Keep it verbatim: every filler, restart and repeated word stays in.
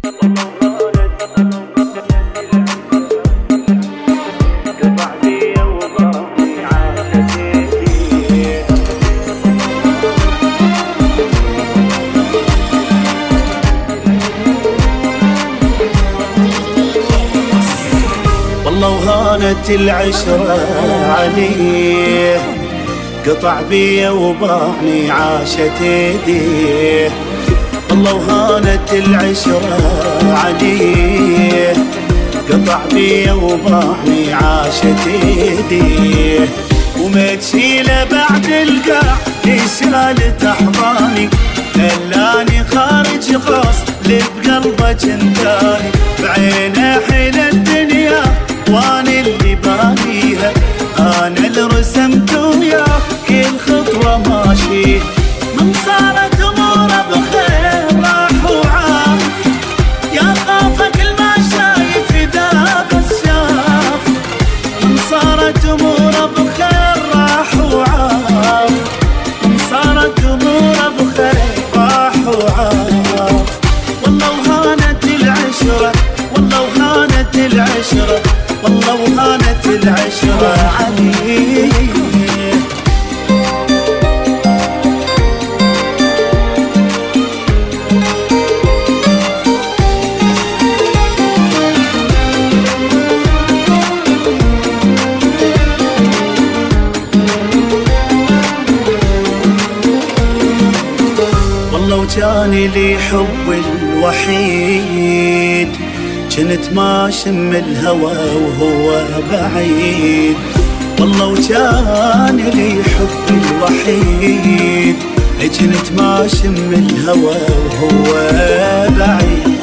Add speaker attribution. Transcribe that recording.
Speaker 1: والله وهانت العشرة عليه، قطع بيا وباعني عاشت ايديه. والله وهانت العشرة عليه، قطع بيا وباعني عاشت ايديه. وما تشيله بعد القاع يشال تحضاني، خلاني خارج خاص اللي بقلبه جنتاني. بعينه حين الدنيا وانا اللي بانيها، انا اللي رسمت وياه كل خطوه ماشيه. من صارت اموره بخير راح وعاف، يا خافه كل ما شايف اذا بس شاف. من صارت اموره بخير راح وعاف، من صارت اموره بخير راح وعاف. والله وهانت العشره، والله وهانت العشره، والله وهانت العشرة عليه. والله وجاني لي حب الوحيد، كنت ما شم الهوى وهو بعيد. والله وكان لي حب الوحيد، كنت ما شم الهوى وهو بعيد.